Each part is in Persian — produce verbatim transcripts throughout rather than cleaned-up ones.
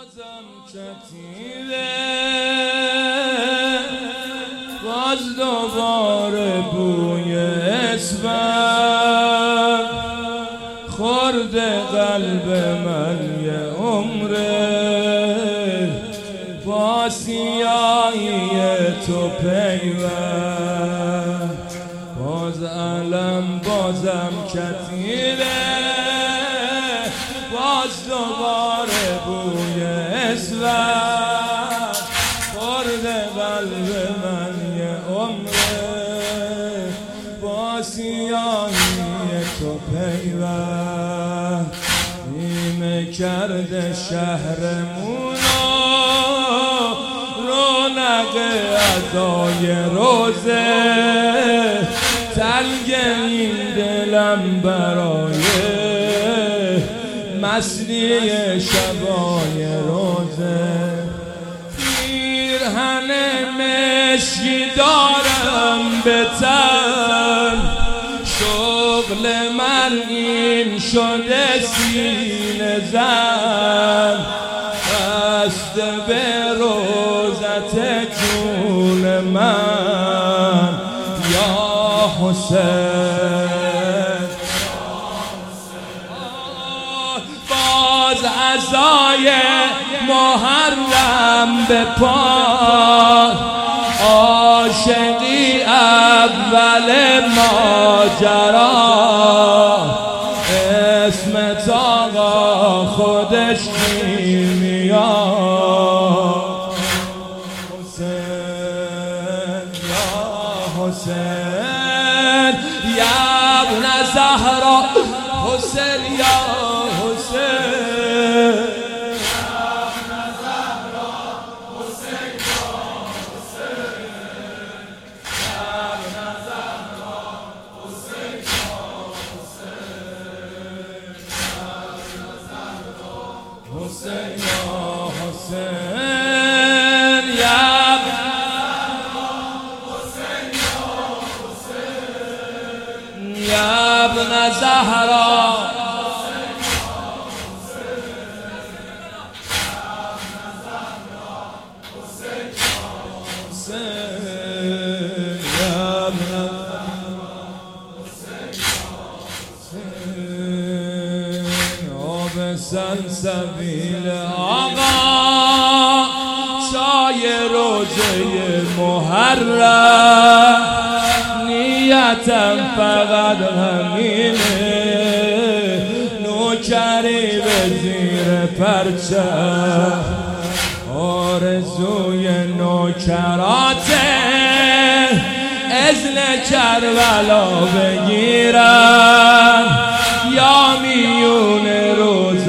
بازم کتیره باز دوباره بوی اسفند خورده قلب من یه عمره با سیاهی تو پیوند باز علم بازم کتیره باز دوباره بوی اسفند خورده قلب من یه عمره با سیاهی تو پیوند نیمه کرده شهرمونو رونق ادای روزه تلگ این دلم برای مسلی شبای روزه پیرهن مشکی دارم به تن شغل من این شده سینه زن بسته به روزت جون من یا حسین باز عزای محرم به پا عاشقی اول ماجرا اسمت آقا خودش میاد حسین یا حسین یا ابن زهرا حسین یا حسین حسین یا حسین یا حسین یا ابن زهرا سلسبیل آقا چای روزه محرم نیتم فقط همینه نوکری به زیر پرچم آرزوی نوکراته اذن کربلا بگیرم یا میون روز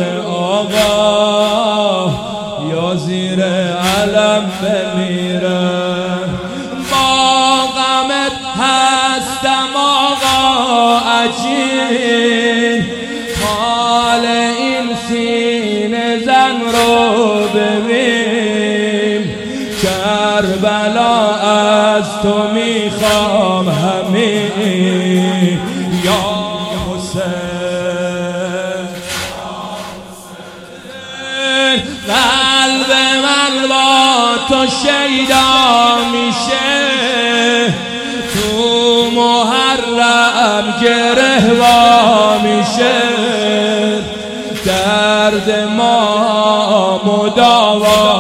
آقا یا زیر علم بمیرم با غمت هستم آقا عجیب حال این سینه زن رو ببین کربلا از تو میخوام همین یا قلب من با تو شیدا میشه تو محرم گره وا میشه درد ما مداوا